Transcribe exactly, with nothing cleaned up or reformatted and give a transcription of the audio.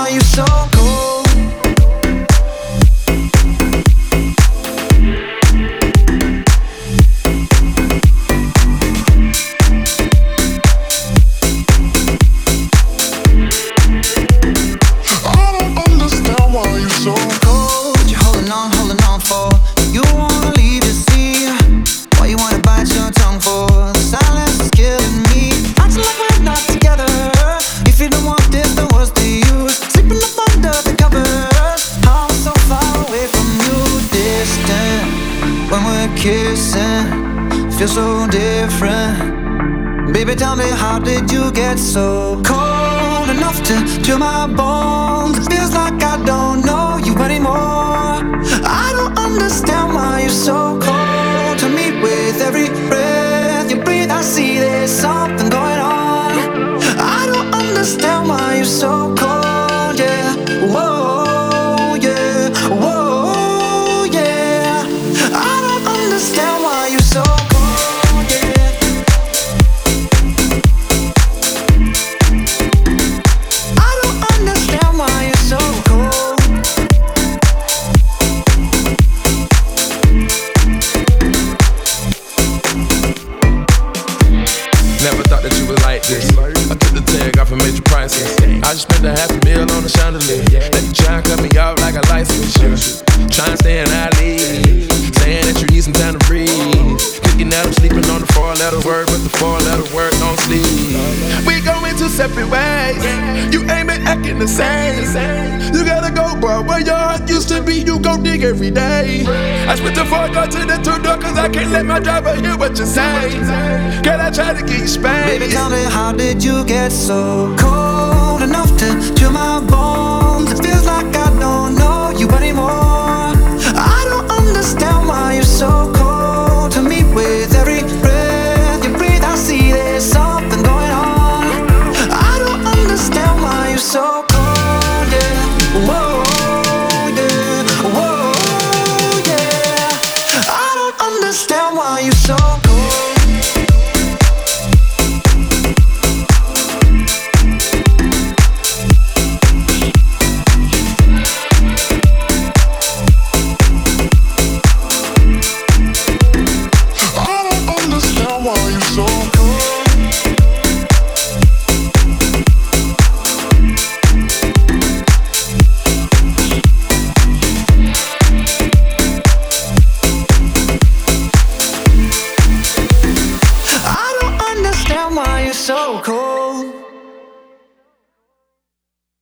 why you so cold. Feel so different. Baby, tell me, how did you get so cold enough to chill my bones? It feels like I don't know you anymore. I don't understand why you're so cold to me. With every breath you breathe, I see there's something going on. I don't understand why you're so cold, yeah. Whoa, yeah, whoa, yeah. I don't understand why you're so cold. I took the tag off and made you priceless. I just spent a half a meal on the chandelier. Now you try and cut me off like a license. Try and stay in our league, saying that you need some time to breathe. Kicking out, I'm sleeping on the four letter word, but the four letter word don't sleep. We going two separate ways. You ain't been acting the same. You gotta go, bro. Where your heart used to be, you gon' dig every day. I split the four door to the two door, cause I can't let my driver hear what you say. Can I try to get you spanked? Baby, tell me, how did you get so cold enough to chill my bones? It feels like I don't know you anymore. I don't understand why you're so cold to me. With every breath you breathe, I see there's something going on. I don't understand why you're so cold, yeah. Whoa, yeah, whoa, yeah. I don't understand why you're so cold. So cold.